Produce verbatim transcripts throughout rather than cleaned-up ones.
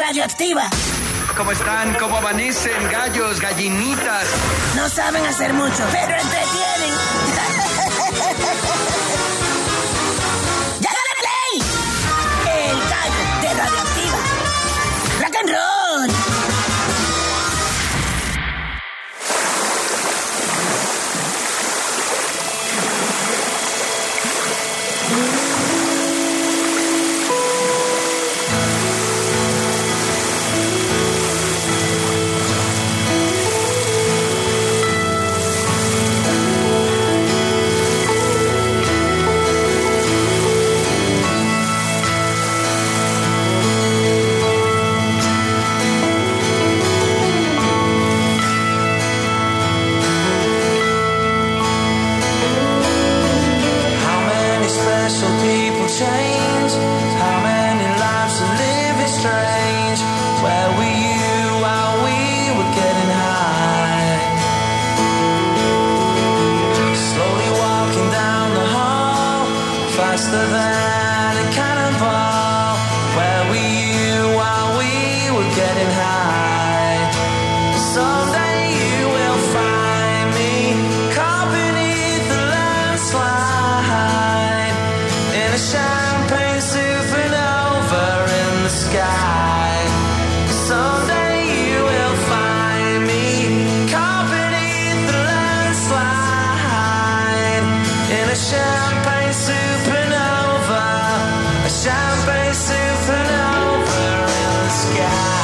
Radioactiva. ¿Cómo están? ¿Cómo amanecen? Gallos, gallinitas. No saben hacer mucho, pero entretienen. ¡Ya dale play! El gallo de Radioactiva. Rock and roll. Change. How many lives are living strange? Where were you while we were getting high? Slowly walking down the hall, faster than a cannonball. Where were you while we were getting high? Someday you will find me caught beneath the landslide in a champagne supernova in the sky. Someday you will find me caught beneath the landslide in a champagne supernova, a champagne supernova in the sky.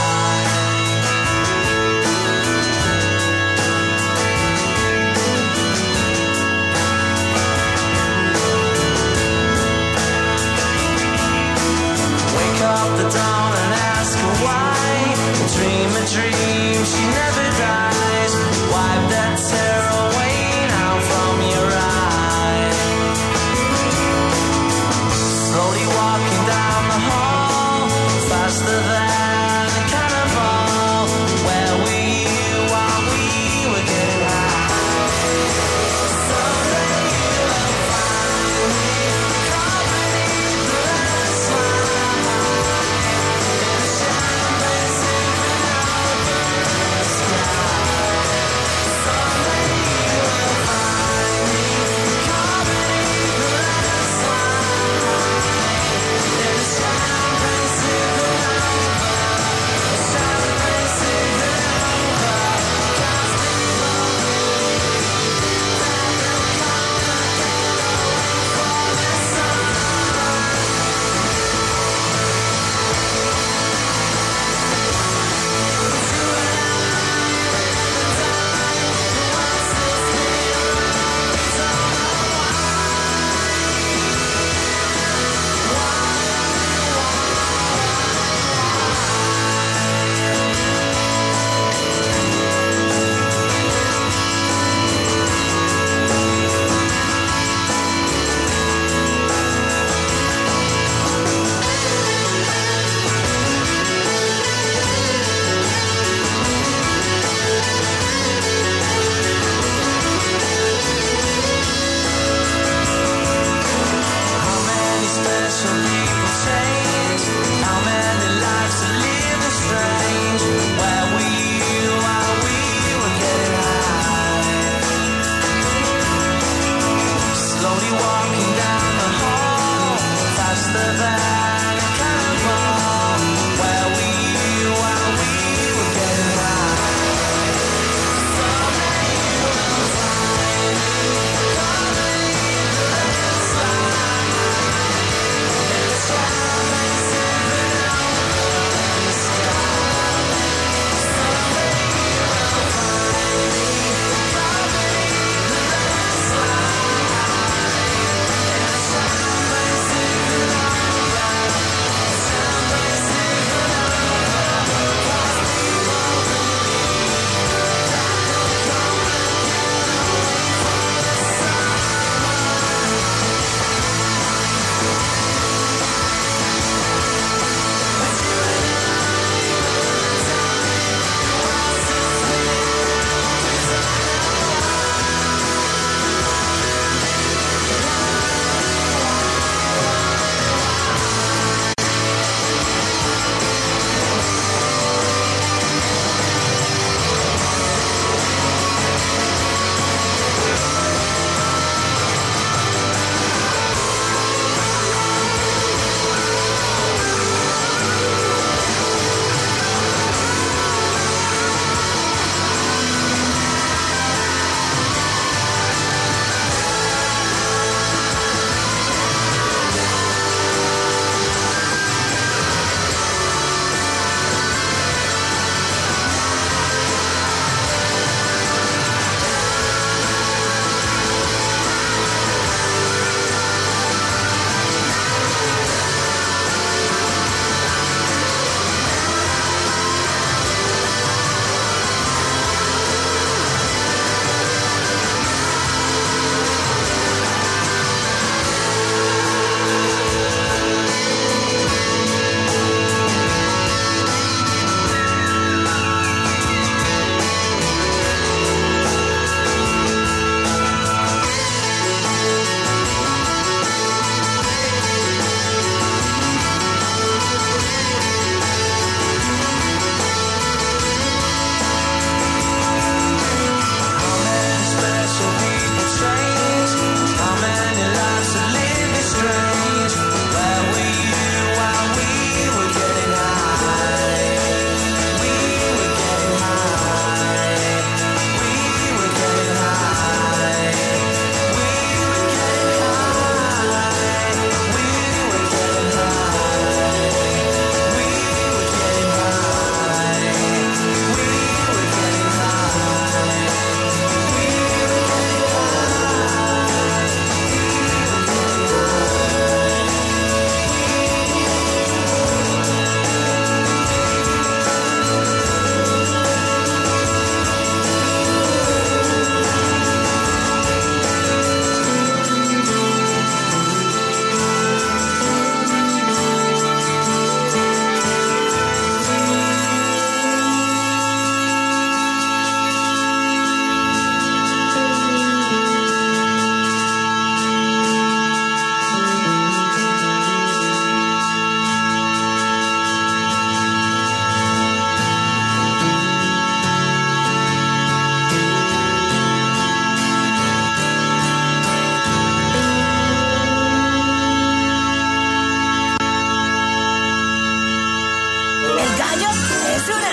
Up the dawn and ask her why. Dream a dream, she never dies. Wipe that tear away now from your eye. Slowly walking down the hall, faster than a cannonball. Where were you while we were getting high? Someday you will find me caught beneath the landslide. Supernova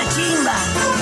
chimba.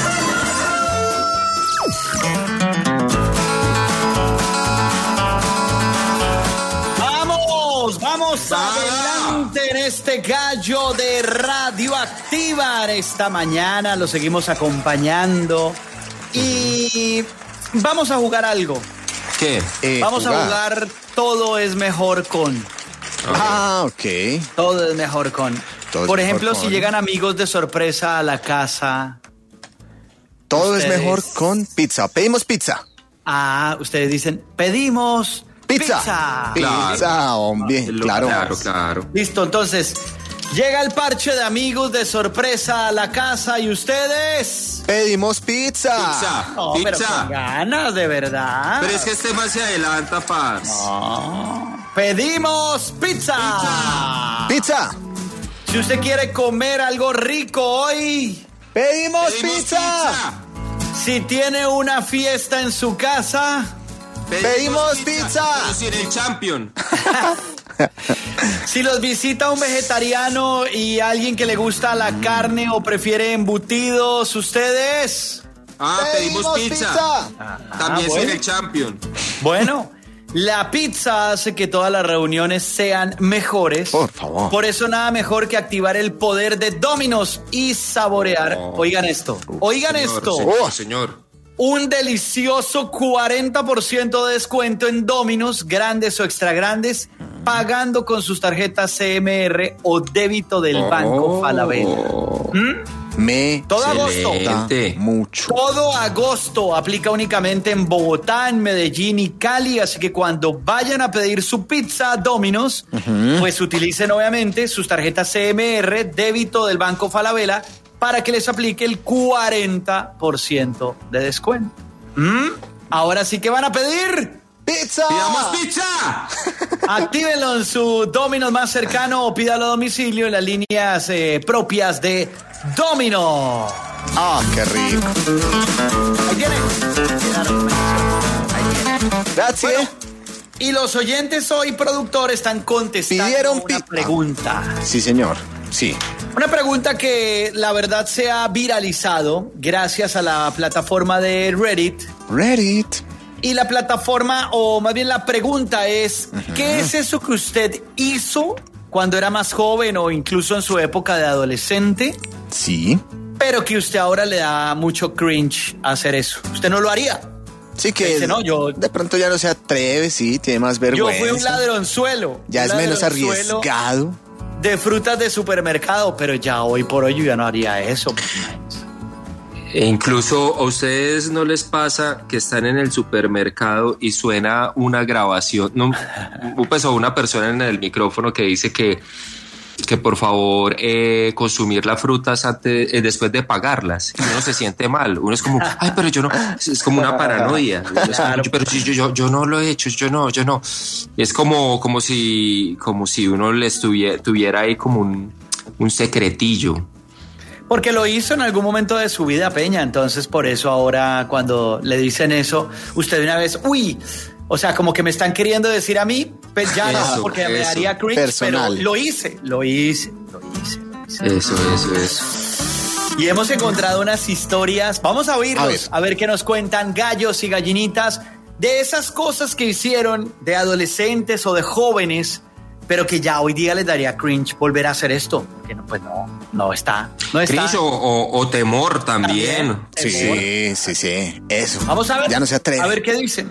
Vamos, vamos adelante en este gallo de Radioactiva. Esta mañana lo seguimos acompañando y vamos a jugar algo. ¿Qué? Eh, Vamos jugar. a jugar Todo es mejor con. Ah, ok. Todo es mejor con. Todo es Por mejor ejemplo, con. si llegan amigos de sorpresa a la casa. Todo es Ustedes- mejor con pizza. Pedimos pizza. Ah, ustedes dicen, pedimos Pizza. pizza. Claro. Pizza, hombre. Lo- Claro. Claro, claro. Listo, entonces, llega el parche de amigos de sorpresa a la casa y ustedes... Pedimos pizza. Pizza. No, pero con Pizza. ganas, de verdad. Pero es que este más se adelanta, Paz. Pedimos pizza. Pizza. Si usted quiere comer algo rico hoy, Pedimos, Pedimos pizza. si tiene una fiesta en su casa, Pedimos pizza. Pero sin el champion. si los visita un vegetariano y alguien que le gusta la carne o prefiere embutidos, ustedes... Ah, pedimos, pizza. También bueno. sin el champion. Bueno, la pizza hace que todas las reuniones sean mejores. Por favor. Por eso nada mejor que activar el poder de Domino's y saborear. Oh. Oigan esto, oigan Señor, esto. Señor, Oh. señor. Un delicioso cuarenta por ciento de descuento en Domino's, grandes o extra grandes, pagando con sus tarjetas C M R o débito del Banco Falabella. Me Todo agosto. gusta Excelente. mucho. Todo agosto aplica únicamente en Bogotá, en Medellín y Cali, así que cuando vayan a pedir su pizza a Domino's, pues utilicen obviamente sus tarjetas C M R, débito del Banco Falabella, para que les aplique el cuarenta por ciento de descuento. ¿Mm? Ahora sí que van a pedir. ¡Pizza! ¡Pidamos pizza! Actívenlo en su Domino's más cercano o pídalo a domicilio en las líneas eh, propias de Domino's. Ah, qué rico. Ahí tiene. Ahí tiene. Gracias. Bueno, y los oyentes hoy, productor, están contestando Pidieron una pizza. pregunta. Sí, señor. Sí. Una pregunta que la verdad se ha viralizado gracias a la plataforma de Reddit. Reddit. Y la plataforma, o más bien la pregunta es, ¿qué es eso que usted hizo cuando era más joven o incluso en su época de adolescente, Sí. pero que usted ahora le da mucho cringe hacer eso? ¿Usted no lo haría? Sí que Dice, no, yo- de pronto ya no se atreve, sí, tiene más Yo vergüenza. fui un ladronzuelo. Ya un es menos ladronzuelo arriesgado. de frutas de supermercado, pero ya hoy por hoy yo ya no haría eso. E incluso a ustedes no les pasa que están en el supermercado y suena una grabación, no, pues o una persona en el micrófono que dice que, que por favor eh, consumir las frutas antes, eh, después de pagarlas. Y uno se siente mal. Uno es como, ay, pero yo no, es como una paranoia. Uno es como, pero yo, yo, yo, yo no lo he hecho, yo no, yo no. Es como, como si, como si uno le estuviera, tuviera ahí como un, un secretillo. Porque lo hizo en algún momento de su vida, Peña. Entonces, por eso ahora cuando le dicen eso, usted de una vez, uy, o sea, como que me están queriendo decir a mí, pues ya no, Eso, porque me eso. daría cringe, Personal. pero lo hice, lo hice, lo hice. lo hice. Eso, eso, eso. Y hemos encontrado unas historias, vamos a oírlos, A ver. a ver qué nos cuentan gallos y gallinitas de esas cosas que hicieron de adolescentes o de jóvenes, pero que ya hoy día les daría cringe volver a hacer esto. Que no, pues no, no está, no está. Cris o, o- o temor también. También. Sí, sí, sí, sí. Eso. Vamos a ver. Ya no se atreve. A ver qué dicen.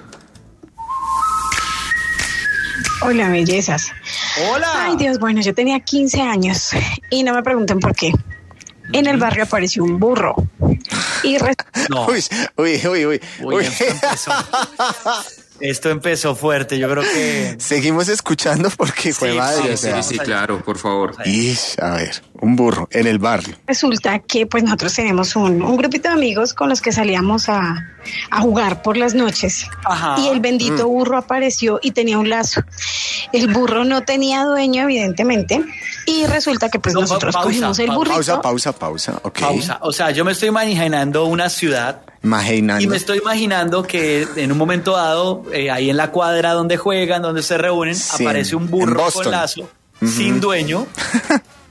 Hola, bellezas. Hola. Ay, Dios, bueno, yo tenía quince años y no me pregunten por qué. En el barrio apareció un burro. Y re- No. Uy, uy, uy, uy. Uy, uy. esto empezó. Esto empezó fuerte. Yo creo que Seguimos escuchando porque fue Sí, madre. Sí, o sea. sí, sí, claro, por favor. Ish, a ver, un burro en el barrio. resulta que pues nosotros tenemos un, un grupito de amigos con los que salíamos a, a jugar por las noches. Ajá. Y el bendito burro apareció y tenía un lazo. El burro no tenía dueño, evidentemente. Y resulta que pues No, nosotros pausa, cogimos el pausa, burrito. Pausa, pausa, pausa. Ok. pausa. O sea, yo me estoy imaginando una ciudad Imaginando. y me estoy imaginando que en un momento dado, eh, ahí en la cuadra donde juegan, donde se reúnen, Sí, aparece un en burro Boston. con lazo, sin dueño,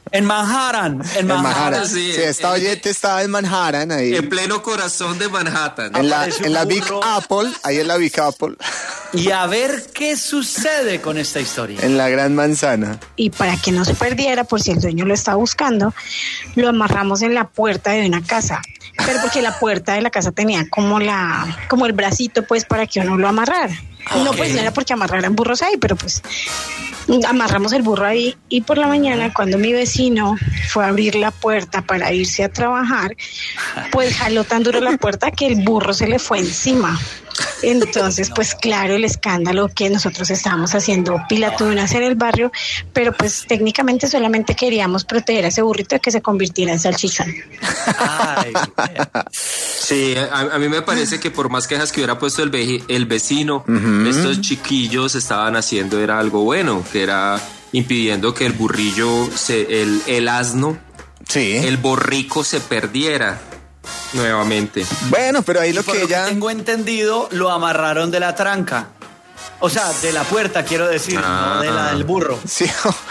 En Manhattan, en En Manhattan. Manhattan. sí, Sí, esta en- oyente estaba en Manhattan, ahí. En pleno corazón de Manhattan. En la, Aparece un en la Big burro. Apple, ahí en la Big Apple, Y a ver qué sucede con esta historia. en la Gran Manzana. Y para que no se perdiera, por si el dueño lo estaba buscando, lo amarramos en la puerta de una casa. Pero porque la puerta de la casa tenía como la, como el bracito, pues, para que uno lo amarrara. No, pues no era porque amarraran burros ahí, pero pues amarramos el burro ahí. Y por la mañana, cuando mi vecino fue a abrir la puerta para irse a trabajar, pues jaló tan duro la puerta que el burro se le fue encima. Entonces, pues claro, el escándalo que nosotros estábamos haciendo pilatunas en el barrio, pero pues técnicamente solamente queríamos proteger a ese burrito de que se convirtiera en salchichón. Ay, Sí, a, a mí me parece que por más quejas que hubiera puesto el, veji- el vecino, estos chiquillos estaban haciendo era algo bueno, que era impidiendo que el burrillo, se, el, el asno, Sí. el borrico se perdiera nuevamente. Bueno, pero ahí lo por que lo que ella... tengo entendido, lo amarraron de la tranca. O sea, de la puerta, quiero decir, Ah. no de la del burro. Sí.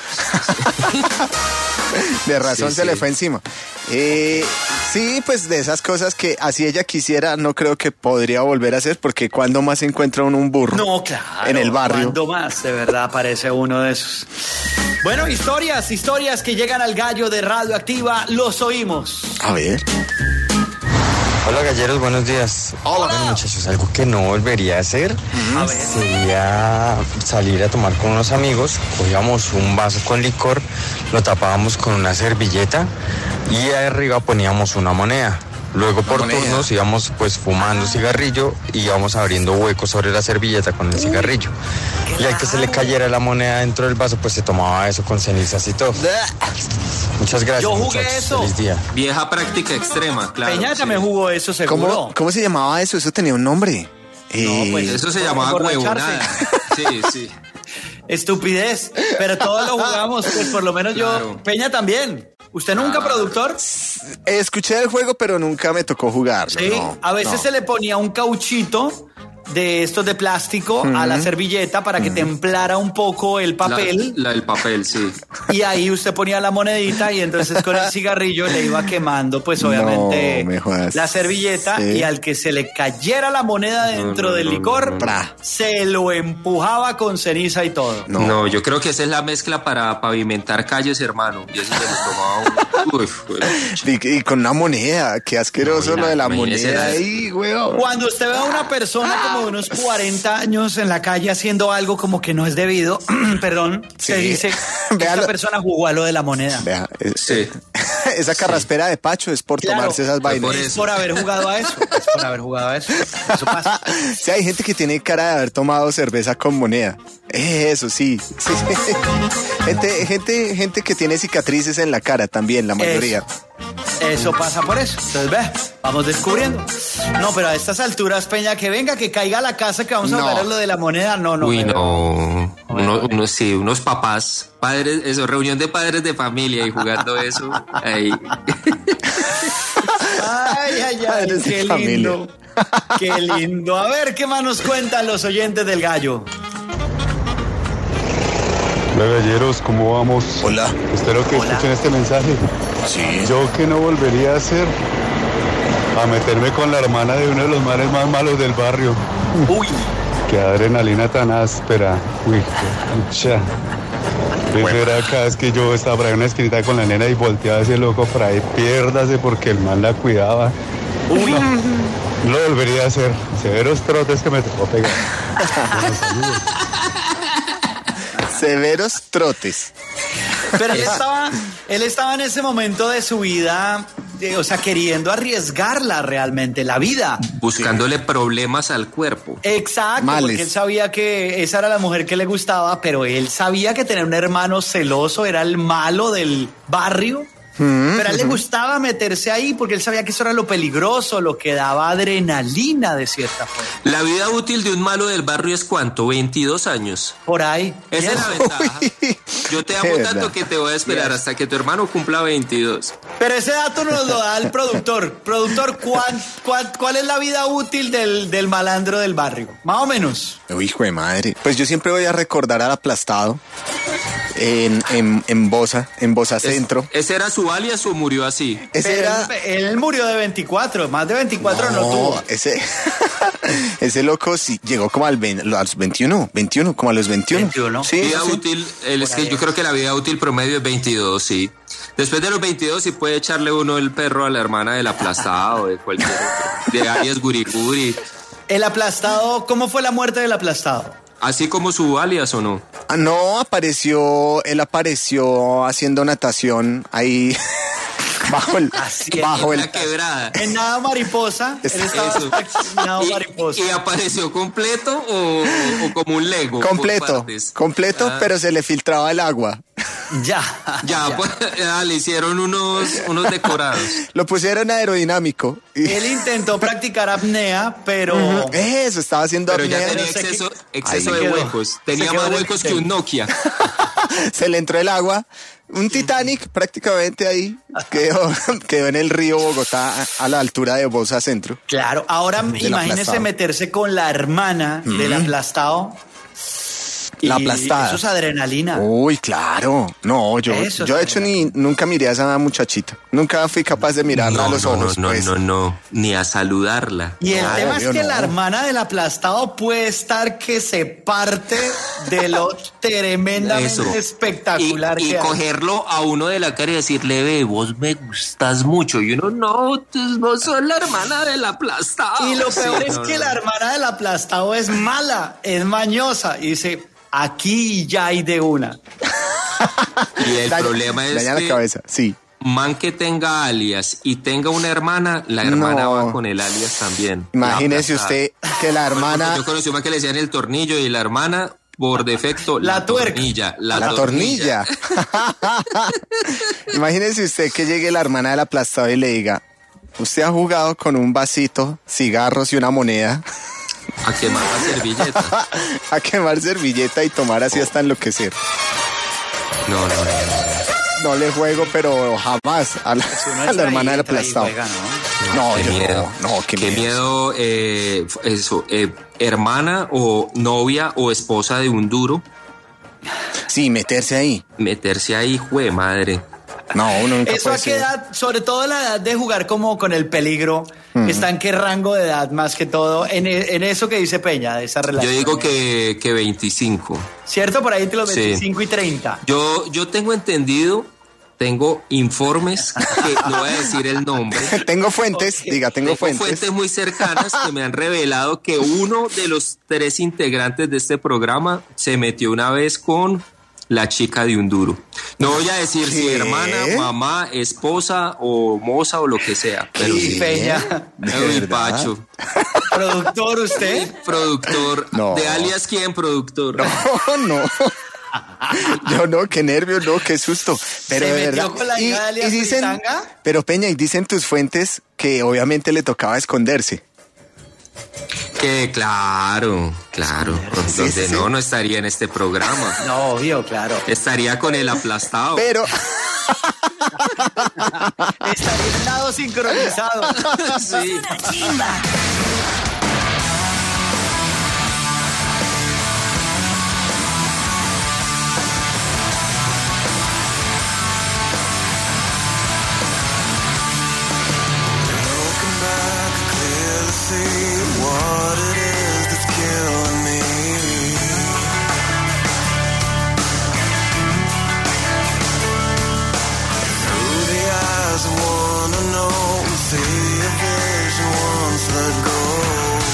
De razón Sí, se sí. le fue encima. Eh, sí, pues de esas cosas que así ella quisiera, no creo que podría volver a hacer, porque cuando más encuentra uno un burro No, claro. en el barrio. ¿Cuándo más? De verdad aparece uno de esos. Bueno, historias, historias que llegan al gallo de Radioactiva, los oímos. A ver. Hola galleros, buenos días. Hola. Bueno, muchachos, algo que no volvería a hacer A ver. sería salir a tomar con unos amigos, cogíamos un vaso con licor, lo tapábamos con una servilleta y ahí arriba poníamos una moneda. Luego por moneda. turnos íbamos pues fumando cigarrillo y íbamos abriendo huecos sobre la servilleta con el cigarrillo. Y al que se le cayera la moneda dentro del vaso pues se tomaba eso con cenizas y todo. Muchas gracias. Yo jugué muchachos. eso. Feliz día. Vieja práctica extrema, claro. Peña sí. también jugó eso, seguro. ¿Cómo, ¿Cómo se llamaba eso? Eso tenía un nombre. Eh, pues, Eso se Por llamaba emborracharse. huevonada. Sí, sí. Estupidez, pero todos lo jugamos, pues por lo menos Claro. yo. Peña también. ¿Usted nunca, productor? escuché el juego, pero nunca me tocó jugarlo. Sí, no, a veces no. se le ponía un cauchito de estos de plástico a la servilleta para que templara un poco el papel. La, la- el papel, sí. Y ahí usted ponía la monedita y entonces con el cigarrillo le iba quemando, pues obviamente, No me jodas. la servilleta, Sí. y al que se le cayera la moneda dentro no, del no, licor, no, no. Pra. se lo empujaba con ceniza y todo. No. No. yo creo que esa es la mezcla para pavimentar calles, hermano. Y eso se lo tomaba un... Uf, güey. Y, y con una moneda, qué asqueroso No, lo de la imagínese moneda la- ahí, weón. Cuando usted ve a una persona como de unos cuarenta años en la calle haciendo algo como que no es debido, perdón, se Sí. dice que Véalo. esta persona jugó a lo de la moneda. Vea, es- Sí. esa carraspera de Pacho es por Claro, tomarse esas fue vainas. por Es eso. por haber jugado a eso, es por haber jugado a eso. Eso pasa. Sí, hay gente que tiene cara de haber tomado cerveza con moneda. Eso sí. Sí, sí. Gente, gente, gente que tiene cicatrices en la cara también, la mayoría. Eso pasa por eso. Entonces, ve, vamos descubriendo. No, pero a estas alturas, Peña, que venga, que caiga a la casa, que vamos a No. hablar de lo de la moneda. No, no. Uy, pero- no. Uno, uno- sí, unos papás, padres, eso, reunión de padres de familia y jugando eso. Ahí. Ay, ay, ay, Padres de qué familia. lindo. Qué lindo. A ver, ¿qué más nos cuentan los oyentes del gallo? Hola galleros, ¿cómo vamos? Hola. Espero que Hola. escuchen este mensaje. Sí. Yo que no volvería a hacer a meterme con la hermana de uno de los mares más malos del barrio. Uy, Qué adrenalina tan áspera. Uy, pucha. Eso era cada vez que yo estaba por ahí en una esquinita con la nena y volteaba a ese loco por ahí, piérdase porque el man la cuidaba. uy. No, no lo volvería a hacer. Severos trotes que me tocó pegar. Bueno, saludos. Severos trotes. Pero él estaba, él estaba en ese momento de su vida, eh, o sea, queriendo arriesgarla realmente, la vida. Buscándole problemas al cuerpo. Exacto, Males. porque él sabía que esa era la mujer que le gustaba, pero él sabía que tener un hermano celoso era el malo del barrio. Pero a él le gustaba meterse ahí porque él sabía que eso era lo peligroso, lo que daba adrenalina de cierta forma. La vida útil de un malo del barrio es ¿cuánto? veintidós años. Por ahí. Esa es la Yes. ventaja. Yo te amo Es tanto verdad. que te voy a esperar hasta que tu hermano cumpla veintidós. Pero ese dato nos lo da el productor. Productor, ¿cuán- cuán- ¿cuál es la vida útil del, del malandro del barrio? Más o menos. Uy, hijo de madre. Pues yo siempre voy a recordar al aplastado. en, en, en Bosa, en Bosa Centro. ¿Es, ¿Ese era su alias o murió así? Ese Pero era... él, él murió de veinticuatro, más de veinticuatro no, no tuvo. Ese, ese loco sí llegó como al veinte, a los veintiuno, veintiuno, como a los veintiuno. veintiuno. Sí, vida sí. útil, el, es que yo creo que la vida útil promedio es veintidós, sí. Después de los veintidós sí puede echarle uno el perro a la hermana del aplastado, de cualquier otro, de alias Guriguri. El aplastado, ¿cómo fue la muerte del aplastado? Así como su alias o no. Ah, no, apareció, él apareció haciendo natación ahí bajo el, Así, bajo en el, la quebrada. En nada mariposa, él estaba Eso. en nada ¿Y, mariposa. y apareció completo o, o como un Lego? por completo, partes? completo, Ah, pero se le filtraba el agua. Ya. Ya, pues ya, le hicieron unos, unos decorados. Lo pusieron aerodinámico. Y- Él intentó practicar apnea, pero... Eso, estaba haciendo Pero ya apnea. tenía se exceso, que- exceso Ahí de quedó. huecos. Tenía Se quedó más en el huecos que hotel. un Nokia. Se le entró el agua. Un Titanic prácticamente ahí. Quedó, quedó en el río Bogotá a, a la altura de Bosa Centro. Claro, ahora Del imagínese aplastado. meterse con la hermana del aplastado. La Y aplastada. Eso es adrenalina. Uy, claro. No, yo, Eso yo de es hecho ni nunca miré a esa muchachita. Nunca fui capaz de mirarla a No, los no, ojos. no, no, pues. no, no, ni a saludarla. Y el No, tema es obvio que no. la hermana del aplastado puede estar que se parte de lo tremendamente Eso. espectacular Y, y que hace. cogerlo a uno de la cara y decirle, ve, vos me gustas mucho. Y uno, no, tú- vos sos la hermana del aplastado. Y lo Sí, peor es no, que no. la hermana del aplastado es mala, es mañosa. Y dice, aquí ya hay de una. Y el Daña- problema es daña la que cabeza, sí. man que tenga alias y tenga una hermana, la hermana No. va con el alias también. Imagínese La aplastada. usted que la hermana... Yo conocí una que le decían el tornillo y la hermana, por defecto, la, La tuerca. tornilla. La, La tornilla. Imagínese usted que llegue la hermana del aplastado y le diga, usted ha jugado con un vasito, cigarros y una moneda A quemar la servilleta. a quemar servilleta y tomar así hasta enloquecer. No, no, no. no. No le juego, pero jamás a la, Uno a la hermana del entra y aplastado. juega, ¿no? No, qué yo miedo. no, no, qué, Qué miedo. miedo, eh, eso, eh, hermana o novia o esposa de un duro, Sí, meterse ahí. meterse ahí, jue madre. No, uno nunca Eso puede a qué ser. edad, sobre todo la edad de jugar como con el peligro, ¿está en qué rango de edad más que todo? En, en eso que dice Peña, de esa Yo relación. digo que, que veinticinco. ¿Cierto? Por ahí entre los Sí. veinticinco y treinta. Yo, yo tengo entendido, tengo informes, que no voy a decir el nombre. Tengo fuentes, diga, tengo, Tengo fuentes. muy cercanas que me han revelado que uno de los tres integrantes de este programa se metió una vez con la chica de un duro. No voy a decir si ¿Qué? hermana, mamá, esposa o moza o lo que sea, pero Y sí. Peña, ¿De Uy, verdad? Pacho, productor usted. productor. No. ¿De alias quién, productor? No, no. Yo no, qué nervios, no, qué susto. Pero ¿Se de metió verdad. con la Y, hija de Alias y dicen, Fritanga? pero Peña, y dicen tus fuentes que obviamente le tocaba esconderse. Que claro, claro. Sí, Donde sí, no, sí. no estaría en este programa. No, obvio, claro. Estaría con el aplastado. Pero, Estaría en lado sincronizado. Sí. La chimba. Looking back, I clearly see what it is that's killing me. Through the eyes, I wanna know. See a vision once let go.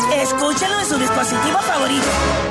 Escúchalo en su dispositivo favorito.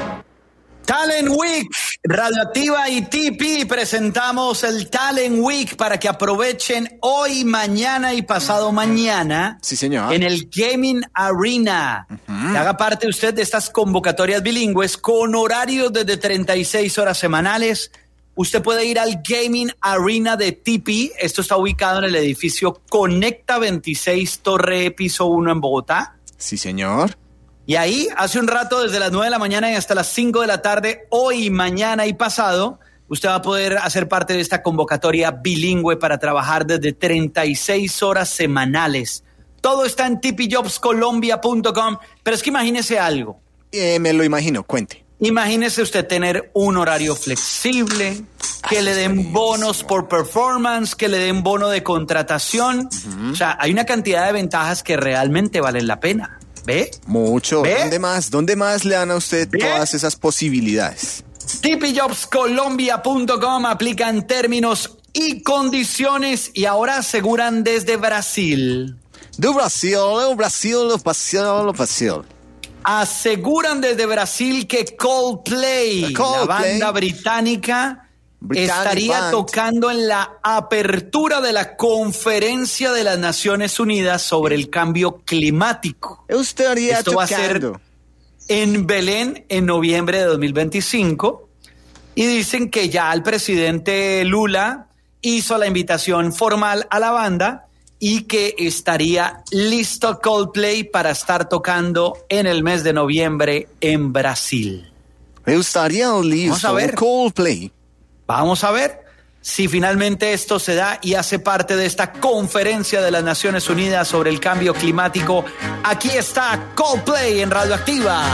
Talent Week, Radioactiva y T P presentamos el Talent Week para que aprovechen hoy, mañana y pasado mañana. Sí, señor. En el Gaming Arena. Uh-huh. Haga parte usted de estas convocatorias bilingües con horarios desde treinta y seis horas semanales. Usted puede ir al Gaming Arena de T P. Esto está ubicado en el edificio Conecta veintiséis, Torre Piso uno en Bogotá. Sí, señor. Y ahí, hace un rato, desde las nueve de la mañana y hasta las cinco de la tarde, hoy, mañana y pasado, usted va a poder hacer parte de esta convocatoria bilingüe para trabajar desde treinta y seis horas semanales. Todo está en t p jobs colombia punto com, pero es que imagínese algo. Eh, me lo imagino, cuente. Imagínese usted tener un horario flexible, que Ay, le den bonos por performance, que le den bono de contratación. Uh-huh. O sea, hay una cantidad de ventajas que realmente valen la pena. ¿Ve? Mucho. ¿Ve? ¿Dónde más? ¿Dónde más le dan a usted ¿Ve? todas esas posibilidades? t p jobs colombia punto com, aplican términos y condiciones y ahora aseguran desde Brasil. De Brasil, Brasil, Brasil, Brasil. Aseguran desde Brasil que Coldplay, Coldplay. la banda británica, Britannic estaría Band. tocando en la apertura de la Conferencia de las Naciones Unidas sobre el Cambio Climático. Estaría Esto tocando. va a ser en Belén en noviembre de dos mil veinticinco y dicen que ya el presidente Lula hizo la invitación formal a la banda y que estaría listo Coldplay para estar tocando en el mes de noviembre en Brasil. Estaría listo Coldplay. Vamos a ver si finalmente esto se da y hace parte de esta conferencia de las Naciones Unidas sobre el cambio climático. Aquí está Coldplay en Radioactiva.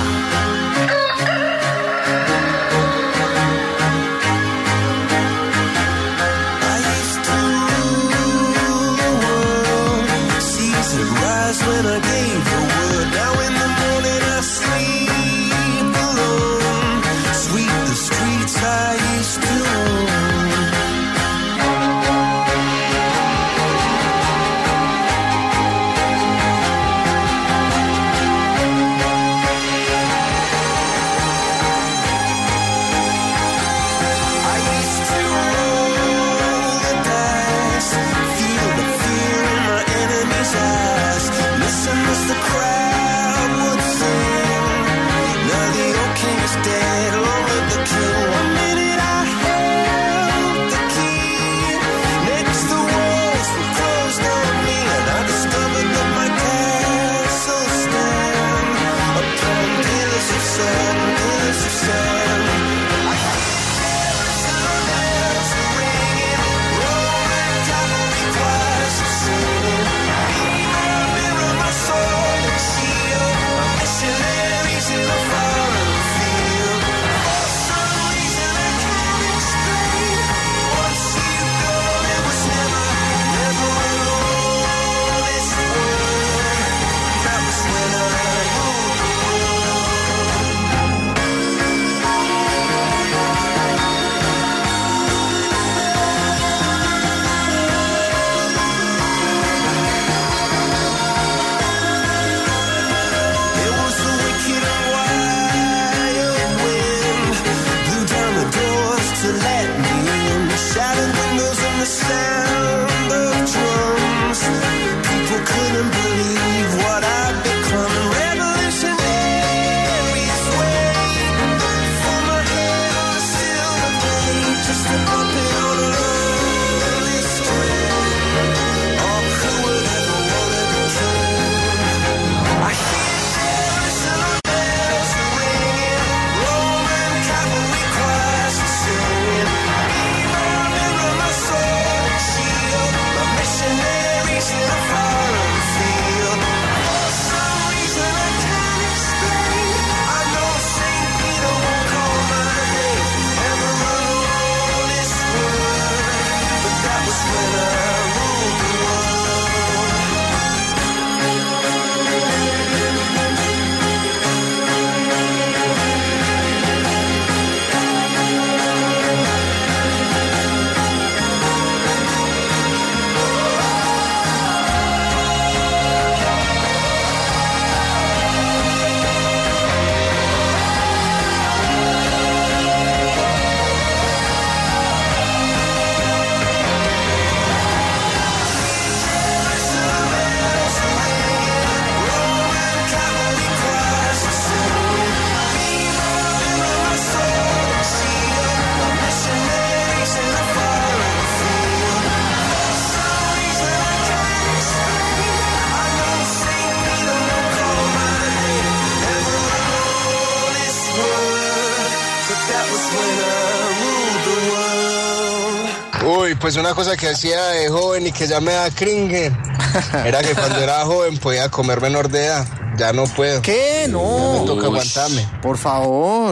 Uy, pues una cosa que hacía de joven y que ya me da cringe era que cuando era joven podía comer menor de edad. Ya no puedo. ¿Qué? No. Ya me toca aguantarme. Por favor.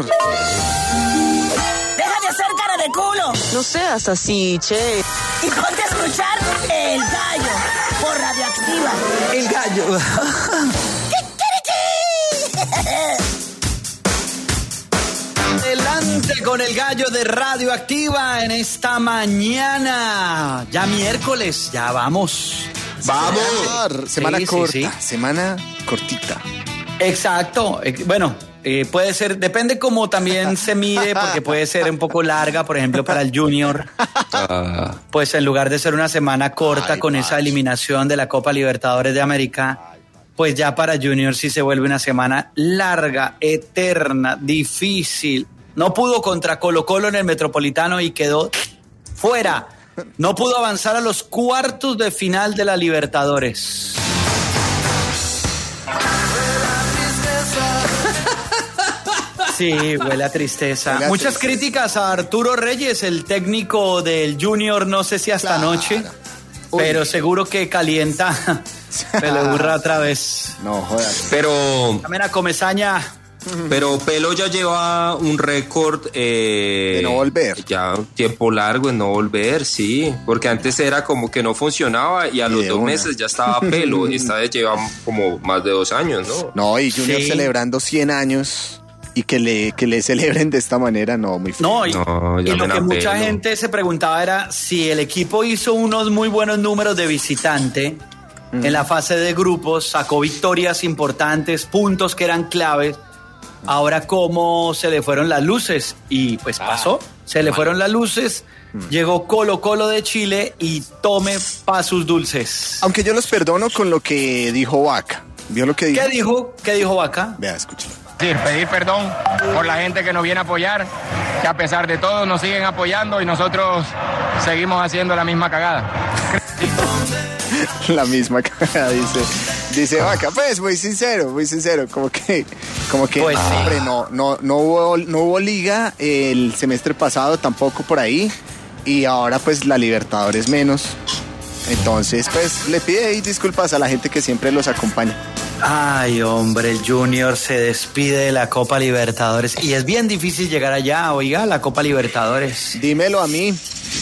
Deja de hacer cara de culo No seas así, che. y ponte a escuchar El Gallo por Radioactiva. El gallo. Adelante con el gallo de Radioactiva en esta mañana. Ya miércoles, ya vamos. Vamos. Semana Sí, sí, corta. sí. Semana cortita. Exacto. Eh, Bueno, eh, puede ser, depende cómo también se mide, porque puede ser un poco larga, por ejemplo, para el Junior. Pues en lugar de ser una semana corta Ay, con Pacho. esa eliminación de la Copa Libertadores de América, pues ya para Junior sí se vuelve una semana larga, eterna, difícil. No pudo contra Colo Colo en el Metropolitano y quedó fuera. No pudo avanzar a los cuartos de final de la Libertadores. Sí, huele a tristeza. Huele a Muchas tristeza. críticas a Arturo Reyes, el técnico del Junior, no sé si hasta Claro. anoche, Uy. pero seguro que calienta. Se le burra otra vez. No, jodas. Pero, También a Comesaña. pero Pelo ya lleva un récord eh, De no volver. Ya un tiempo largo en no volver, sí. Porque antes era como que no funcionaba y a Y los de dos una. meses ya estaba Pelo. Y esta vez lleva como más de dos años, ¿no? No, y Junior Sí. celebrando cien años y que le, que le celebren de esta manera, no, muy feo. No, y, No, y lo llamen que a mucha Pelo. gente se preguntaba era si el equipo hizo unos muy buenos números de visitante en la fase de grupos, sacó victorias importantes, puntos que eran claves. Ahora cómo se le fueron las luces y pues pasó, se le fueron las luces, llegó Colo Colo de Chile y tome pa' sus dulces. Aunque yo los perdono con lo que dijo Vaca. ¿Vio lo que dijo? ¿Qué dijo? ¿Qué dijo Vaca? Vea, escuche. decir, pedir perdón por la gente que nos viene a apoyar, que a pesar de todo nos siguen apoyando y nosotros seguimos haciendo la misma cagada. La misma cara, dice. Dice Vaca, pues muy sincero, muy sincero, como que, como que, Pues sí. hombre, no, no, no hubo, no hubo liga el semestre pasado tampoco por ahí, y ahora pues la Libertadores menos. Entonces, pues le pide ahí disculpas a la gente que siempre los acompaña. Ay, hombre, el Junior se despide de la Copa Libertadores y es bien difícil llegar allá, oiga, la Copa Libertadores. Dímelo a mí.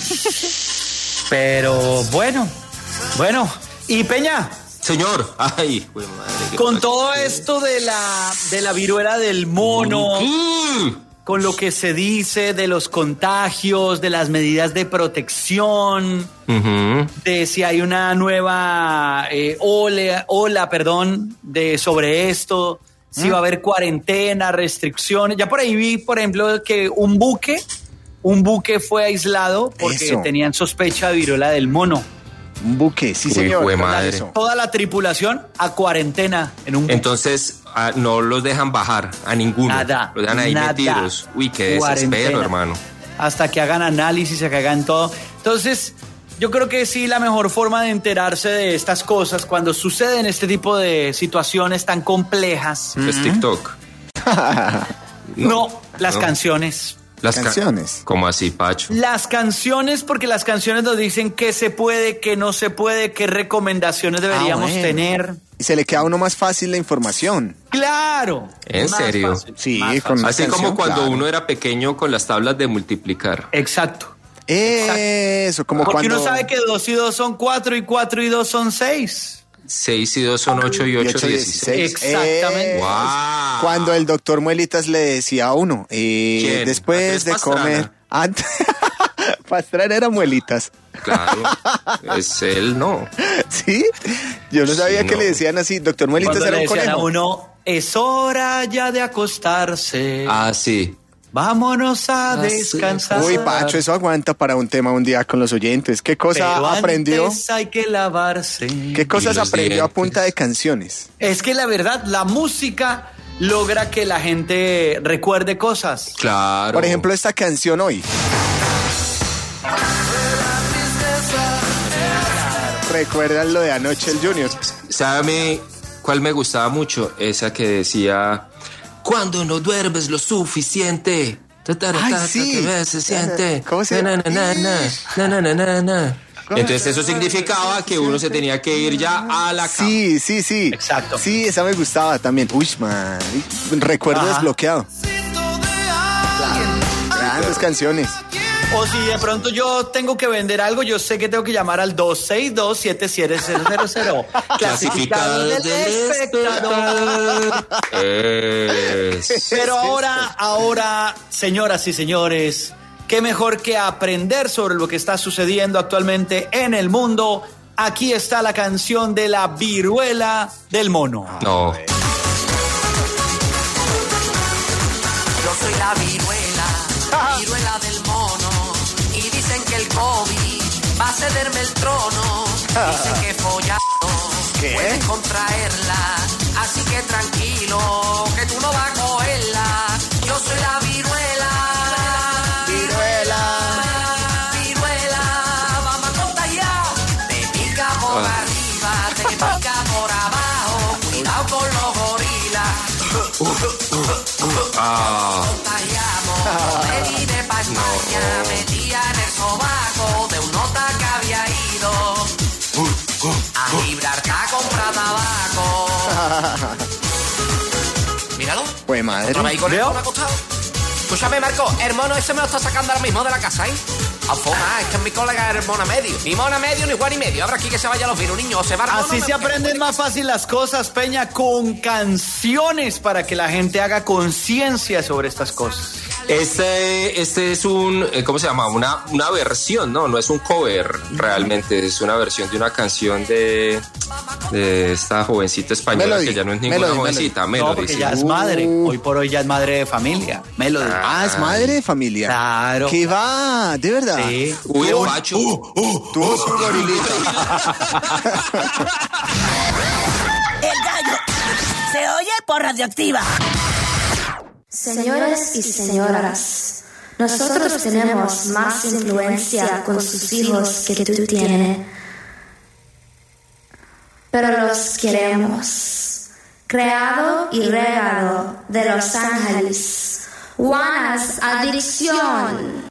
Pero bueno, bueno, y Peña. Señor, ay, güey, madre. qué Con pasa. todo esto de la, de la viruela del mono, Mm. con lo que se dice de los contagios, de las medidas de protección, Ujú. de si hay una nueva eh, ola, ola, perdón, de sobre esto, si va a haber cuarentena, restricciones. Ya por ahí vi, por ejemplo, que un buque, un buque fue aislado porque Eso. tenían sospecha de viruela del mono. Un buque, sí Uy, señor. jue ¿verdad madre. eso? Toda la tripulación a cuarentena en un buque. Entonces, ah, no los dejan bajar a ninguno. Nada, Los dejan ahí nada. metidos. Uy, qué desespero, Cuarentena. hermano. Hasta que hagan análisis, que hagan todo. Entonces, yo creo que sí, la mejor forma de enterarse de estas cosas cuando suceden este tipo de situaciones tan complejas, Es TikTok. no, las no. canciones. Las ca- Canciones. ¿Cómo así, Pacho? Las canciones, porque las canciones nos dicen qué se puede, qué no se puede, qué recomendaciones deberíamos Ah, bueno. tener. Y se le queda a uno más fácil la información. ¡Claro! ¿En Más serio? fácil, Sí, más con- fácil. Así canción, como cuando claro. uno era pequeño con las tablas de multiplicar. Exacto. Eso, como Porque cuando... uno sabe que dos y dos son cuatro y cuatro y dos son seis. Seis y dos son ocho y ocho, ocho, dieciséis. Exactamente. Eh, Wow. Cuando el doctor Muelitas le decía a uno, eh, ¿Quién? después Andrés de Pastrana. comer... Antes... Pastrana era Muelitas. Claro. Es él, no. ¿Sí? Yo no Sí, sabía que no. le decían así. Doctor Muelitas Cuando era le un decían a conejo. uno, es hora ya de acostarse. Ah, sí. Vámonos a Ah, sí. descansar. Uy, Pacho, eso aguanta para un tema un día con los oyentes. ¿Qué cosa Pero aprendió? antes hay que lavarse. ¿Qué cosas Y los aprendió a dientes. punta de canciones? Es que la verdad, la música logra que la gente recuerde cosas. Claro. Por ejemplo, esta canción hoy. ¿Recuerdan lo de anoche el Junior? ¿sabe cuál me gustaba mucho? Esa que decía, cuando no duermes lo suficiente, Ay, sí. Se siente. ¿Cómo se llama? Entonces eso significaba que uno se tenía que ir ya a la cama. Sí, sí, sí. Exacto. Sí, esa me gustaba también. Uy, man. Recuerdo Ajá. desbloqueado. Grandes canciones. O si de pronto yo tengo que vender algo, yo sé que tengo que llamar al dos seis dos, siete siete cero cero cero. Clasificado del espectador. Es. Pero ahora, ahora, señoras y señores, qué mejor que aprender sobre lo que está sucediendo actualmente en el mundo. Aquí está la canción de la viruela del mono. No. Yo soy la viruela, viruela del mono. Y dicen que el COVID va a cederme el trono. Dicen que follando puedes contraerla. Así que tranquilo, que tú no vas a cogerla. Yo soy la viruela. Viruela. Viruela, vamos a contagiar. Te pica por Ah. arriba, te pica por abajo. Cuidado con los gorilas. Ah. Contagiamos. Me vine pa' España, metía en el sobaco de un nota que había ido a Gibraltar a comprar tabaco. Míralo. Pues madre. Otra vez ahí con el ¿Veo? mono acostado. Escúchame, Marco, el mono ese me lo está sacando ahora mismo de la casa, ¿eh? A fuma, es que es mi colega el mona medio. Ni mona medio, ni Juan y medio. Ahora aquí que se vaya los virus, niños, o se va el mono, Así me- se aprenden más fácil las cosas, Peña, con canciones para que la gente haga conciencia sobre estas cosas. Este, este es un, eh, ¿cómo se llama? Una, una versión, ¿no? No es un cover, realmente. Es una versión de una canción de, de esta jovencita española Melody, que ya no es ninguna Melody, jovencita. Melody, No, porque sí. ya es madre. Hoy por hoy ya es madre de familia. Melody. Ah, es madre de familia. Claro. ¿Qué va? ¿De verdad? Sí. Uy, el macho. Tuvo su gorilita. El gallo se oye por Radioactiva. Señores y señoras, nosotros tenemos más influencia con sus hijos que tú tienes, pero los queremos. Creado y regado de Los Ángeles, Juana's Adicción.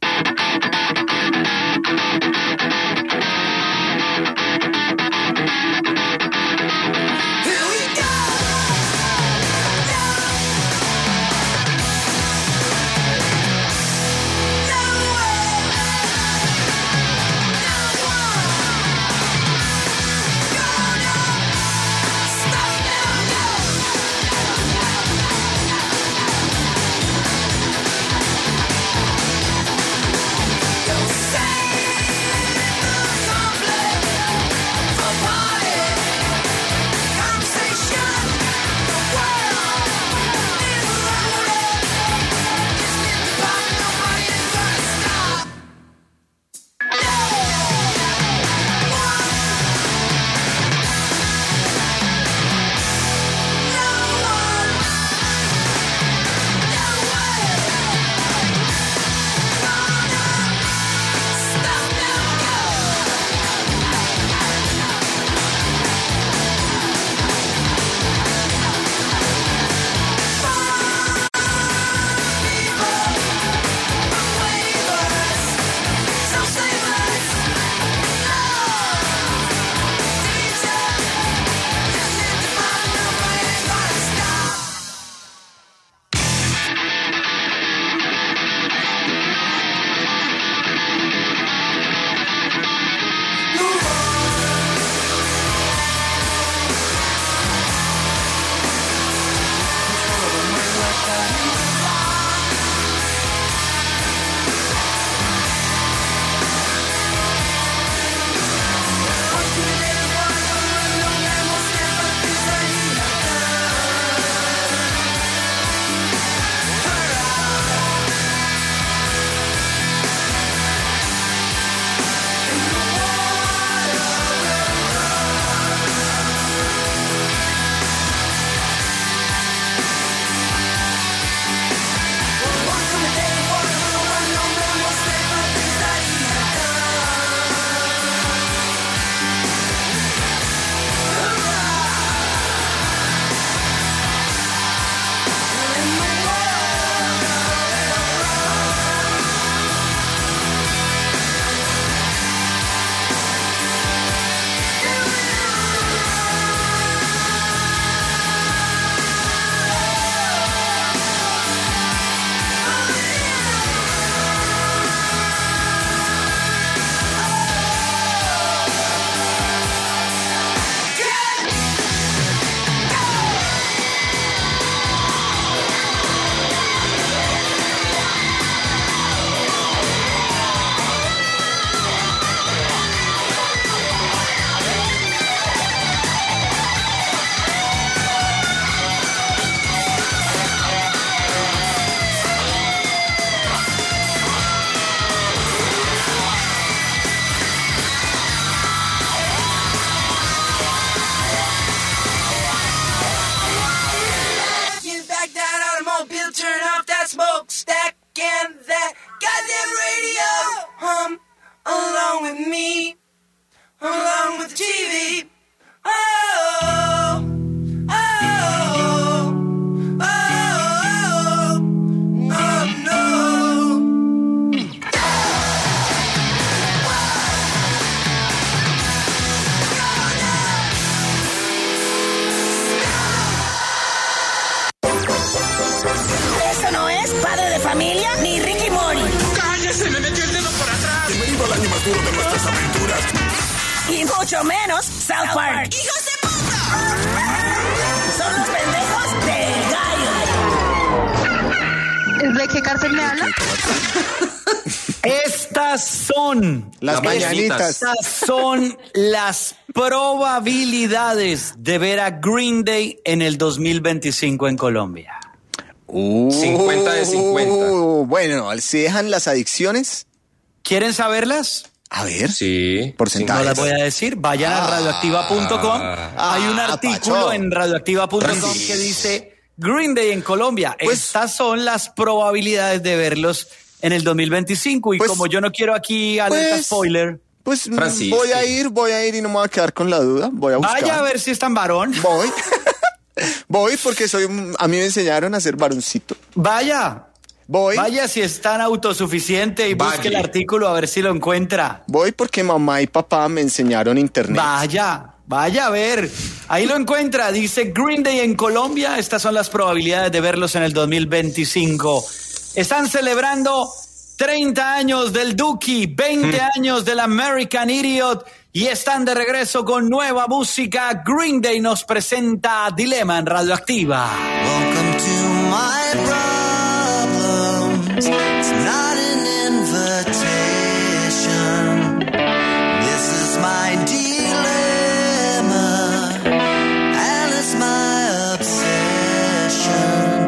turn off that smokestack and that goddamn radio. Hum along with me, along with the T V. Oh, oh, oh, oh, oh, no. Eso no es Padre de Familia ni Ricky Mori. ¡Cállese! ¡Me metió el dedo por atrás! Bienvenido al año más duro de nuestras aventuras. Y mucho menos South Park. ¡Hijos de puta! Son los pendejos del gallo. ¿De qué cárcel me habla? Estas son Las mañanitas. Estas son las probabilidades de ver a Green Day en el dos mil veinticinco en Colombia. Uh, cincuenta de cincuenta. Bueno, si dejan las adicciones. ¿Quieren saberlas? A ver. Sí. Porcentajes. No las voy a decir. Vayan a radioactiva punto com. Ah, Hay un artículo Pacho. en radioactiva punto com Sí. que dice Green Day en Colombia. Pues- Estas son las probabilidades de verlos en el dos mil veinticinco. Y Pues- como yo no quiero aquí alerta pues- spoiler, Pues mm, Francisco. voy a ir, voy a ir y no me voy a quedar con la duda. Voy a buscar. vaya a ver si es tan varón. Voy. Voy porque soy un- a mí me enseñaron a ser varoncito. Vaya. Voy. Vaya si es tan autosuficiente y busque Vaya. el artículo a ver si lo encuentra. Voy porque mamá y papá me enseñaron internet. Vaya, vaya a ver. Ahí lo encuentra. Dice Green Day en Colombia. Estas son las probabilidades de verlos en el dos mil veinticinco. Están celebrando treinta años del Dookie, veinte años del American Idiot y están de regreso con nueva música. Green Day nos presenta Dilema en Radioactiva. Welcome to my problems. It's not an invitation. This is my dilemma, and it's my obsession.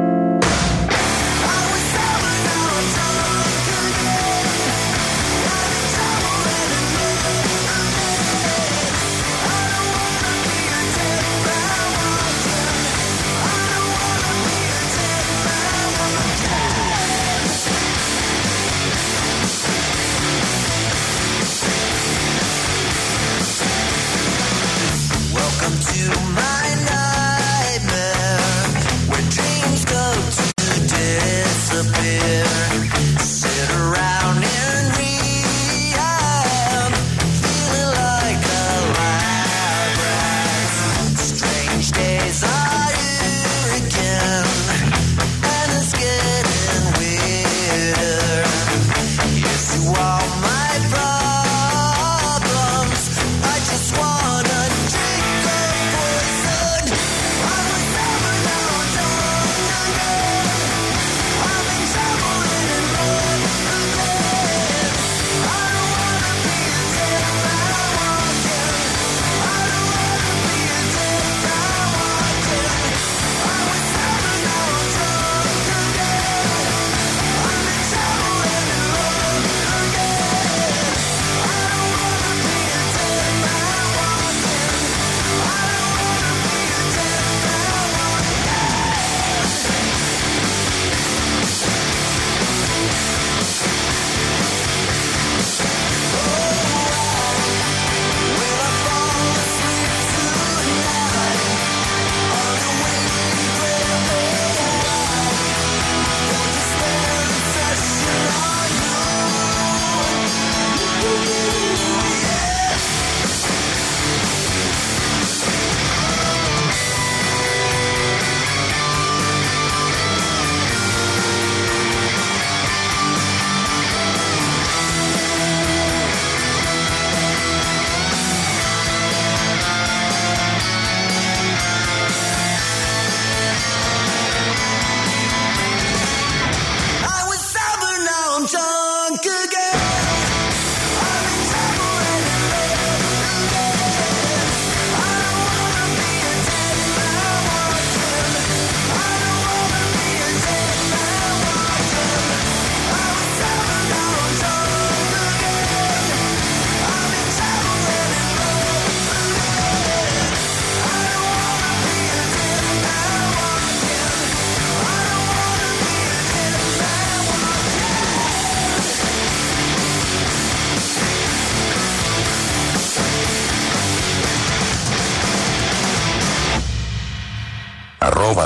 I was sober, now I'm drunk again. Having trouble letting me forget. I don't wanna be a dead man walking. I don't wanna be a dead man walking.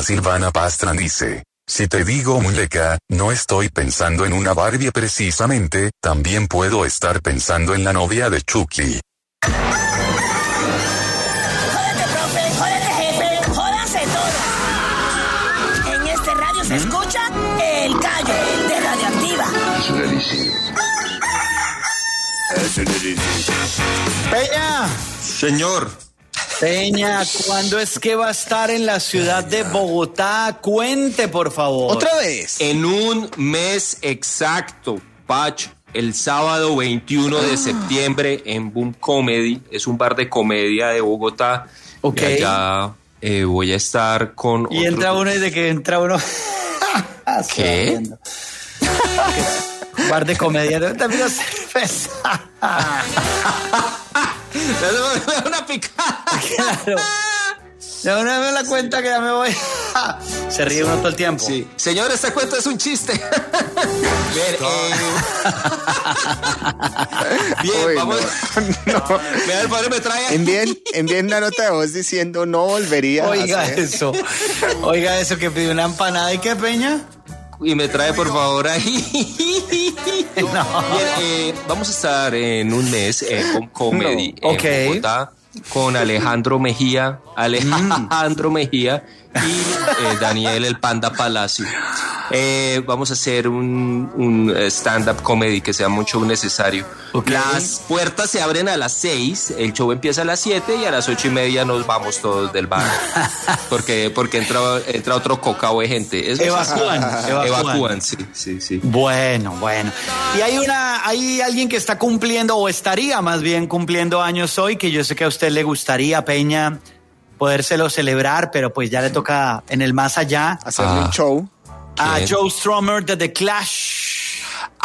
A Silvana Pastran dice: si te digo muñeca, no estoy pensando en una Barbie precisamente, también puedo estar pensando en la novia de Chucky. Jódete, profe, jódete, jefe, jódanse todos. En este radio se escucha El Gallo de Radioactiva. Es un elixir. Es un elixir. Peña. Señor. Peña, ¿cuándo es que va a estar en la ciudad de Bogotá? Cuente, por favor. ¿Otra vez? En un mes exacto, Pacho. El sábado veintiuno de septiembre en Boom Comedy. Es un bar de comedia de Bogotá. Ok. Y allá eh, voy a estar con... Y entra uno y de que entra uno... ¿Qué? Bar de comedia. También cerveza. Una picada. Claro. Ya una vez me la cuenta que ya me voy. Se ríe uno todo el tiempo. Sí. Señor, esta cuenta es un chiste. Bien, eh... Bien, Uy, vamos. No, no. Vea, el padre me trae. Envíen, envíen una nota de voz diciendo no volvería Oiga a hacer. eso. Oiga eso, que pidió una empanada y qué, Peña. Y me trae, por favor, ahí. No. Bien, eh, vamos a estar en un mes en Boom Comedy No. en Ok. Bogotá con Alejandro Mejía, Alejandro Mm. Mejía y eh, Daniel el Panda Palacio. Eh, vamos a hacer un, un stand-up comedy que sea mucho necesario. Okay. Las puertas se abren a las seis, el show empieza a las siete y a las ocho y media nos vamos todos del bar. porque porque entra, entra otro cocao de gente. Eso Evacúan, es, evacúan. evacúan, sí, sí, sí. Bueno, bueno. Y hay una, hay alguien que está cumpliendo, o estaría más bien cumpliendo años hoy, que yo sé que a usted le gustaría, Peña, podérselo celebrar, pero pues ya le toca en el más allá. Hacerle Ah. un show. A ¿Quién? Joe Strummer de The Clash.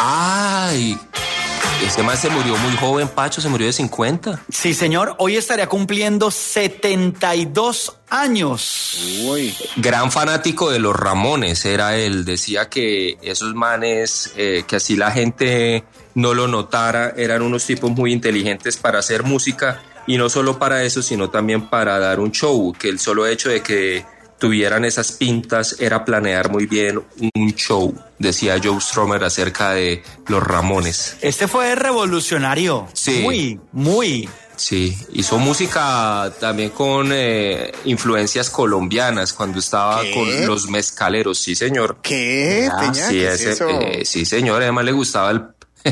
Ay, ese man se murió muy joven, Pacho, se murió de cincuenta. Sí, señor. Hoy estaría cumpliendo setenta y dos años. Uy. Gran fanático de los Ramones era él. Decía que esos manes, eh, que así la gente no lo notara, eran unos tipos muy inteligentes para hacer música. Y no solo para eso, sino también para dar un show. Que el solo hecho de que tuvieran esas pintas era planear muy bien un show, decía Joe Strummer acerca de los Ramones. Este fue revolucionario. Sí. Muy, muy. Sí, hizo música también con eh, influencias colombianas cuando estaba ¿Qué? con los mezcaleros, sí señor. ¿Qué, Ah, Peña? sí, ¿Qué es ese, eso? eh, sí señor, además le gustaba el...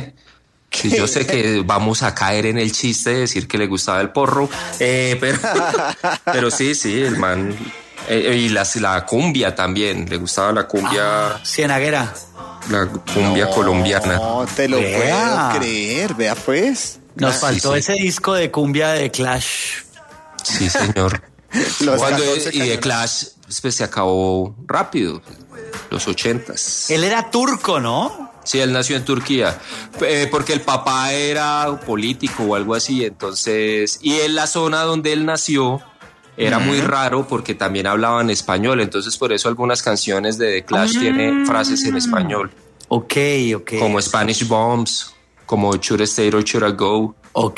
Sí, yo sé que vamos a caer en el chiste de decir que le gustaba el porro, eh, pero, pero sí, sí, el man... Eh, y las, la cumbia también, le gustaba la cumbia, Ah, cienaguera. la cumbia colombiana. No, te lo Vea. puedo creer, vea pues. Nos Ah, faltó sí, sí. ese disco de cumbia de Clash. Sí, señor. Los Cuando, catorce y de cañones. Clash pues, se acabó rápido, los ochentas. Él era turco, ¿no? Sí, él nació en Turquía, eh, porque el papá era político o algo así, entonces, y en la zona donde él nació era muy raro porque también hablaban español, entonces por eso algunas canciones de The Clash tienen frases en español, Ok, ok. como Spanish Bombs, como Should I Stay or Should I Go. Ok.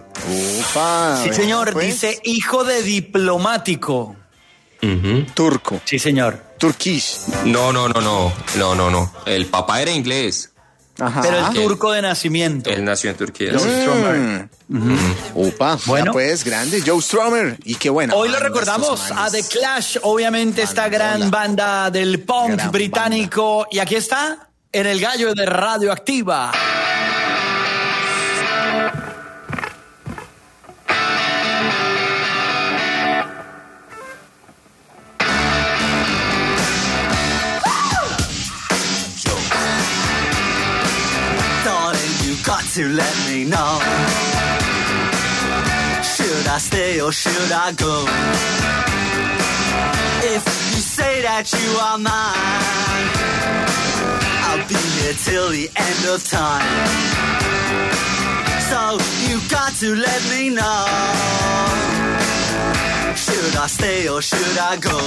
Ufa, Sí, vea, señor. pues. Dice hijo de diplomático. Ujú. Turco. Sí, señor. Turkish. No, no, no, no, no, no, no, el papá era inglés, Ajá. Pero el Ok. turco de nacimiento. él nació en Turquía. Joe Strummer. Upa, Bueno. bueno, pues grande, Joe Strummer. Y qué bueno. Hoy lo recordamos a The Clash, obviamente esta gran banda del punk Gran británico. Y aquí está, en el gallo de Radioactiva. Darling, you got to let me know. Should I stay or should I go? If you say that you are mine, I'll be here till the end of time. So you got to let me know. Should I stay or should I go?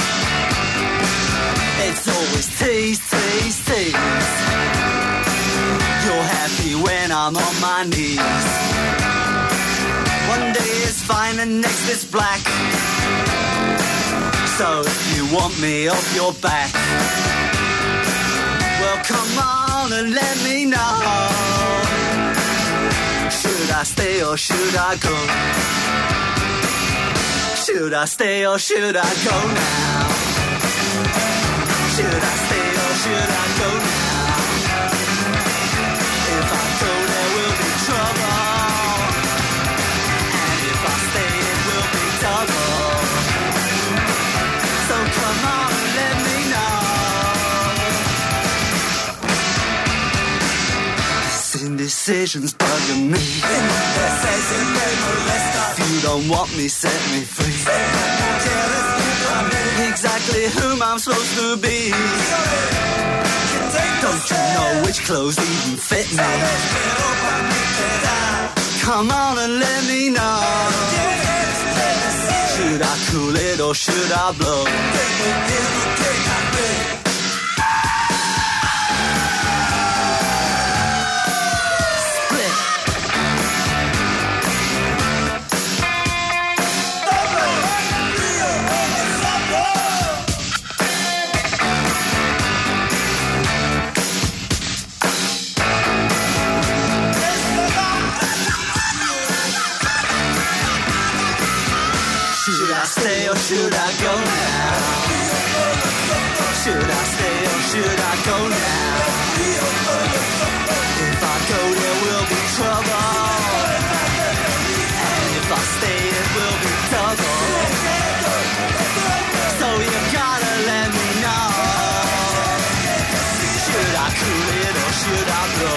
It's always tease, tease, tease. You're happy when I'm on my knees. One day is fine and next is black. So if you want me off your back, well come on and let me know. Should I stay or should I go? Should I stay or should I go now? Should I stay or should I go now? If I go there will be trouble, and if I stay it will be double. So come on and let me know. This indecision's bugging me. If you don't want me, set me free. Exactly whom I'm supposed to be. Don't you know which clothes even fit me? Come on and let me know. Should I cool it or should I blow? Stay or should I go now? Should I stay or should I go now? If I go there will be trouble, and if I stay it will be double. So you gotta let me know. Should I cool it or should I blow?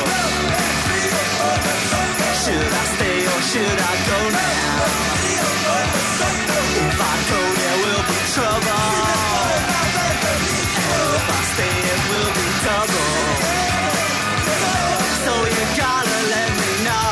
Should I stay or should I go now? If I go there will be trouble, and if I stay it will be double. So you gotta let me know.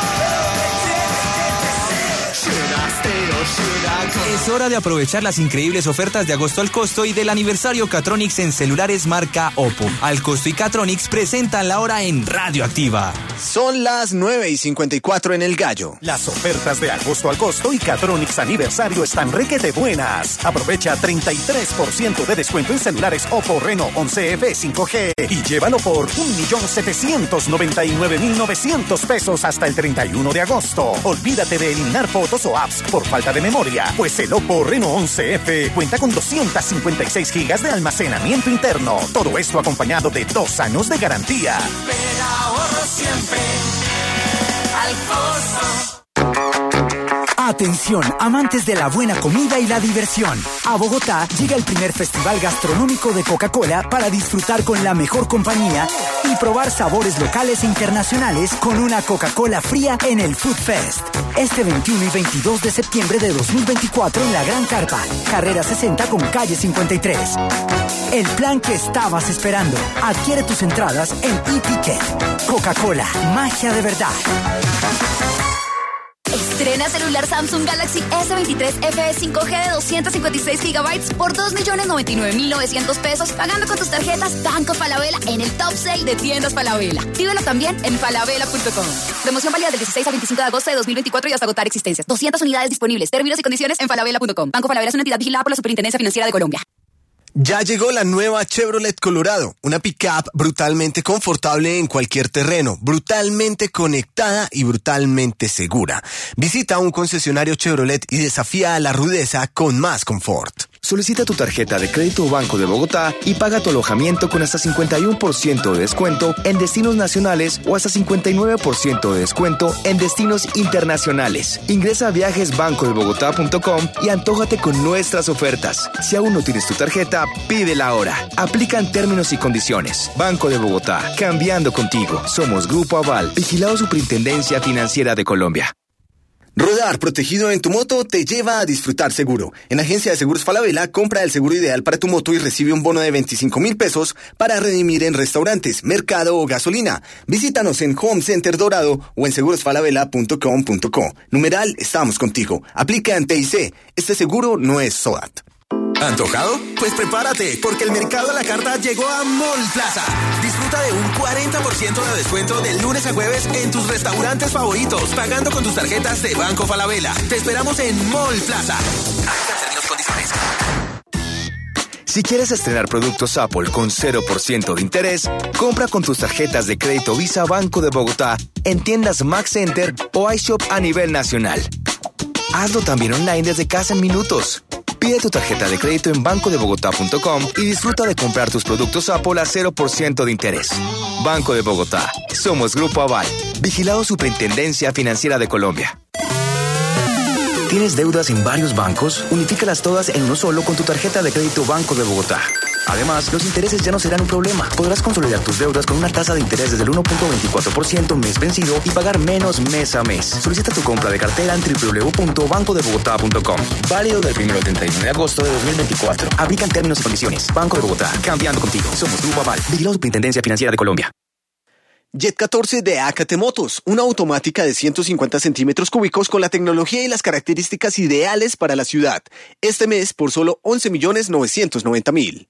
Should I stay or should I go? Es hora de aprovechar las increíbles ofertas de agosto al costo y del aniversario Catronics en celulares marca Oppo. Al costo y Catronics presentan la hora en Radioactiva. Son las nueve y cincuenta y cuatro en El Gallo. Las ofertas de agosto al costo y Catronics aniversario están requete buenas. Aprovecha treinta y tres por ciento de descuento en celulares Oppo Reno once F cinco G y llévalo por un millón setecientos noventa y nueve mil novecientos pesos hasta el treinta y uno de agosto. Olvídate de eliminar fotos o apps por falta de memoria, pues el Oppo Reno once F cuenta con doscientas cincuenta y seis gigas de almacenamiento interno. Todo esto acompañado de dos años de garantía. Pero ahorro siempre al costo. Atención, amantes de la buena comida y la diversión. A Bogotá llega el primer festival gastronómico de Coca-Cola para disfrutar con la mejor compañía y probar sabores locales e internacionales con una Coca-Cola fría en el Food Fest. Este veintiuno y veintidós de septiembre de dos mil veinticuatro en la Gran Carpa, carrera sesenta con calle cincuenta y tres. El plan que estabas esperando. Adquiere tus entradas en eTicket. Coca-Cola, magia de verdad. Estrena celular Samsung Galaxy S veintitrés F E cinco G de doscientos cincuenta y seis gigabytes por dos millones noventa y nueve mil novecientos pesos pagando con tus tarjetas Banco Falabella en el top sale de tiendas Falabella. Vívelo también en falabella punto com. Promoción válida del dieciséis al veinticinco de agosto de dos mil veinticuatro y hasta agotar existencias. doscientas unidades disponibles. Términos y condiciones en falabella punto com. Banco Falabella es una entidad vigilada por la Superintendencia Financiera de Colombia. Ya llegó la nueva Chevrolet Colorado, una pick-up brutalmente confortable en cualquier terreno, brutalmente conectada y brutalmente segura. Visita un concesionario Chevrolet y desafía a la rudeza con más confort. Solicita tu tarjeta de crédito Banco de Bogotá y paga tu alojamiento con hasta cincuenta y uno por ciento de descuento en destinos nacionales o hasta cincuenta y nueve por ciento de descuento en destinos internacionales. Ingresa a viajes banco de bogotá punto com y antójate con nuestras ofertas. Si aún no tienes tu tarjeta, pídela ahora. Aplican términos y condiciones. Banco de Bogotá, cambiando contigo. Somos Grupo Aval, vigilado Superintendencia Financiera de Colombia. Rodar protegido en tu moto te lleva a disfrutar seguro. En Agencia de Seguros Falabella, compra el seguro ideal para tu moto y recibe un bono de veinticinco mil pesos para redimir en restaurantes, mercado o gasolina. Visítanos en Home Center Dorado o en seguros falabella punto com punto co. Numeral, estamos contigo. Aplica en T I C. Este seguro no es SOAT. ¿Antojado? Pues prepárate, porque el mercado a la carta llegó a Mall Plaza. Disfruta de un cuarenta por ciento de descuento de lunes a jueves en tus restaurantes favoritos, pagando con tus tarjetas de Banco Falabella. Te esperamos en Mall Plaza. Si quieres estrenar productos Apple con cero por ciento de interés, compra con tus tarjetas de crédito Visa Banco de Bogotá en tiendas Max Center o iShop a nivel nacional. Hazlo también online desde casa en minutos. Pide tu tarjeta de crédito en banco de bogotá punto com y disfruta de comprar tus productos Apple a cero por ciento de interés. Banco de Bogotá. Somos Grupo Aval. Vigilado Superintendencia Financiera de Colombia. ¿Tienes deudas en varios bancos? Unifícalas todas en uno solo con tu tarjeta de crédito Banco de Bogotá. Además, los intereses ya no serán un problema. Podrás consolidar tus deudas con una tasa de interés desde el uno punto veinticuatro por ciento mes vencido y pagar menos mes a mes. Solicita tu compra de cartera en doble u doble u doble u punto banco de bogotá punto com. Válido del primero al treinta y uno de agosto de dos mil veinticuatro. Aplican términos y condiciones. Banco de Bogotá. Cambiando contigo. Somos Grupo Aval. Vigilado Superintendencia Financiera de Colombia. Jet catorce de A K T Motos, una automática de ciento cincuenta centímetros cúbicos con la tecnología y las características ideales para la ciudad. Este mes por solo once millones novecientos noventa mil.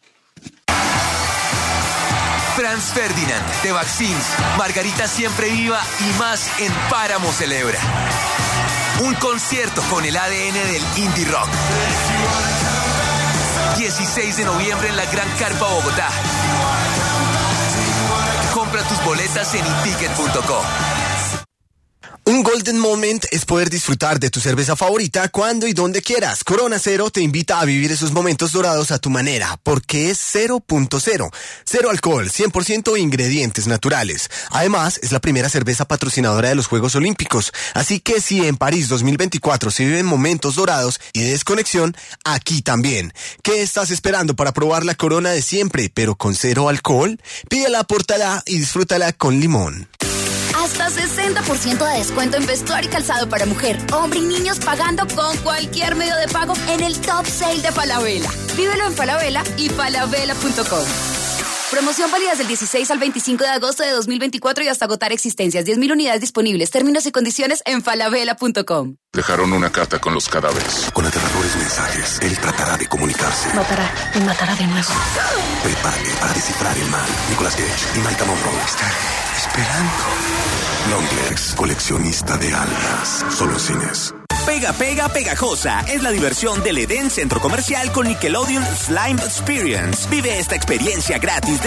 Franz Ferdinand, The Vaccines, Margarita Siempre Viva y más en Páramo Celebra. Un concierto con el A D N del indie rock. dieciséis de noviembre en la Gran Carpa Bogotá. Compra tus boletas en iticket punto co. Un golden moment es poder disfrutar de tu cerveza favorita cuando y donde quieras. Corona Cero te invita a vivir esos momentos dorados a tu manera, porque es cero punto cero. Cero alcohol, cien por ciento ingredientes naturales. Además, es la primera cerveza patrocinadora de los Juegos Olímpicos. Así que si en París dos mil veinticuatro se viven momentos dorados y de desconexión, aquí también. ¿Qué estás esperando para probar la Corona de siempre, pero con cero alcohol? Pídela, pórtala y disfrútala con limón. Hasta sesenta por ciento de descuento en vestuario y calzado para mujer, hombre y niños pagando con cualquier medio de pago en el Top Sale de Falabella. Vívelo en Falabella y falabella punto com. Promoción válida del dieciséis al veinticinco de agosto de dos mil veinticuatro y hasta agotar existencias. diez mil unidades disponibles. Términos y condiciones en falabella punto com. Dejaron una carta con los cadáveres. Con aterradores mensajes, él tratará de comunicarse. Matará y matará de nuevo. Prepárate para descifrar el mal. Nicolas Cage y Maika Monroe. Estaré esperando. Longlegs, coleccionista de almas. Solo en cines. Pega Pega Pegajosa es la diversión del Edén Centro Comercial con Nickelodeon Slime Experience. Vive esta experiencia gratis de